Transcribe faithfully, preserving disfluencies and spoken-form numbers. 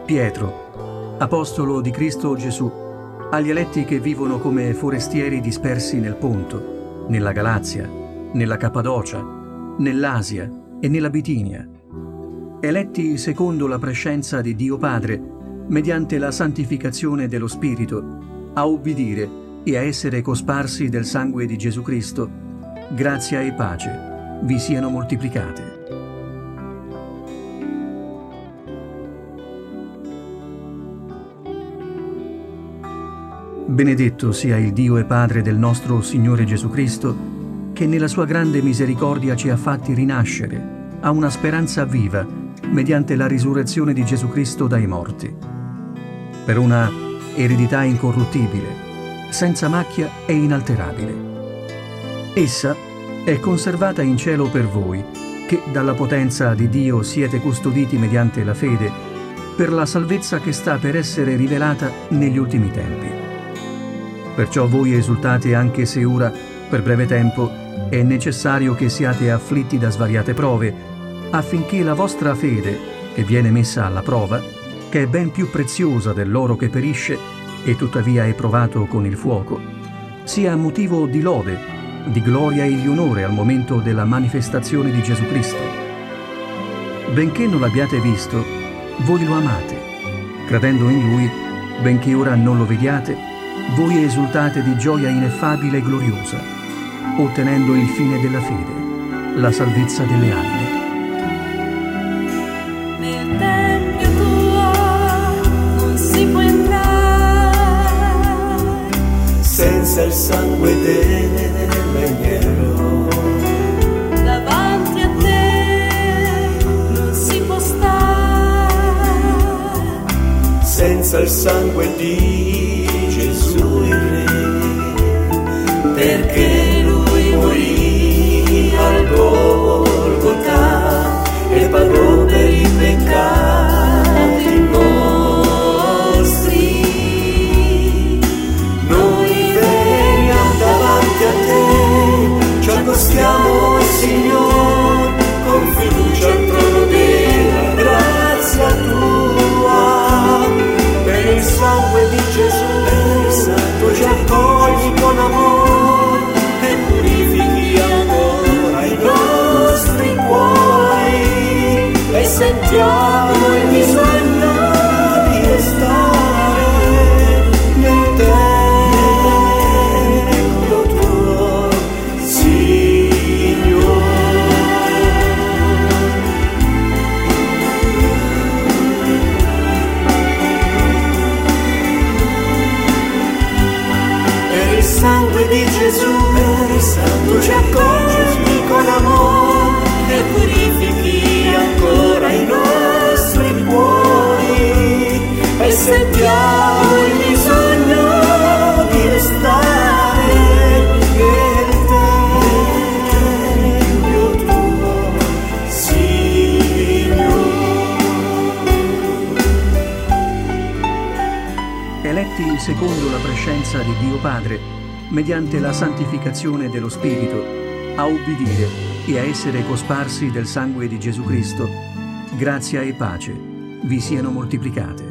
Pietro, apostolo di Cristo Gesù, agli eletti che vivono come forestieri dispersi nel Ponto, nella Galazia, nella Cappadocia, nell'Asia e nella Bitinia, eletti secondo la prescenza di Dio Padre, mediante la santificazione dello Spirito, a ubbidire e a essere cosparsi del sangue di Gesù Cristo, grazia e pace vi siano moltiplicate. Benedetto sia il Dio e Padre del nostro Signore Gesù Cristo, che nella sua grande misericordia ci ha fatti rinascere a una speranza viva mediante la risurrezione di Gesù Cristo dai morti, per una eredità incorruttibile, senza macchia e inalterabile. Essa è conservata in cielo per voi, che dalla potenza di Dio siete custoditi mediante la fede, per la salvezza che sta per essere rivelata negli ultimi tempi. Perciò voi esultate anche se ora, per breve tempo, è necessario che siate afflitti da svariate prove, affinché la vostra fede, che viene messa alla prova, che è ben più preziosa dell'oro che perisce e tuttavia è provato con il fuoco, sia motivo di lode, di gloria e di onore al momento della manifestazione di Gesù Cristo. Benché non l'abbiate visto, voi lo amate. Credendo in Lui, benché ora non lo vediate, voi esultate di gioia ineffabile e gloriosa, ottenendo il fine della fede, la salvezza delle anime. Nel tempio tuo non si può entrare senza il sangue dell'agnello. Davanti a te non si può stare senza il sangue di Gesù il Re, perché Lui morì al Golgotha e pagò per i peccati nostri. Noi veniamo davanti a te, ci accostiamo, Signore, con fiducia al trono della grazia tua. Per il sangue di Gesù tu ci accogli con amore e purifichi ancora i nostri cuori, e sentiamo il bisogno di restare nel tempio tuo, Signore. Il sangue di Gesù, tu ci accogli con amore e purifichi ancora i nostri cuori, e sentiamo il bisogno di restare nel tempio tuo, Signore. Eletti secondo la prescenza di Dio Padre, mediante la santificazione dello Spirito, a ubbidire e a essere cosparsi del sangue di Gesù Cristo, grazia e pace vi siano moltiplicate.